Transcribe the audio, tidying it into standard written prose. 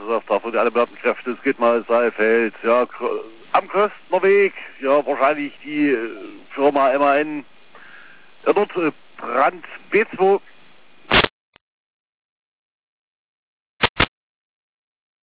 Gesellschaftsauftrag für alle Beamtenkräfte, es geht mal Saalfeld, ja, am Köstnerweg, ja, wahrscheinlich die Firma MAN, ja, dort Brand B2,